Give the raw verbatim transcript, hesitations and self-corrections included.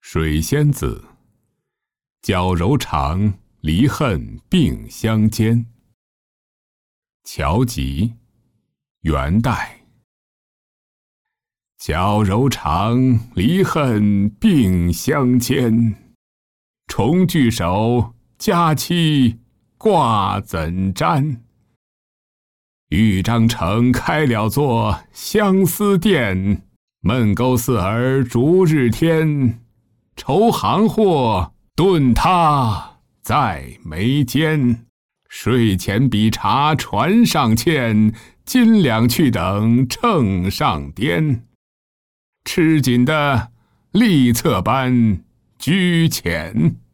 水仙子，矫揉长，离恨并相间。乔吉，元代。矫揉长，离恨并相间。重聚首，佳期挂怎沾？豫章城开了座相思店，闷钩四儿逐日天。愁行货，顿他在眉间。睡前比茶船上欠，斤两去等秤上颠。吃紧的历册般居前。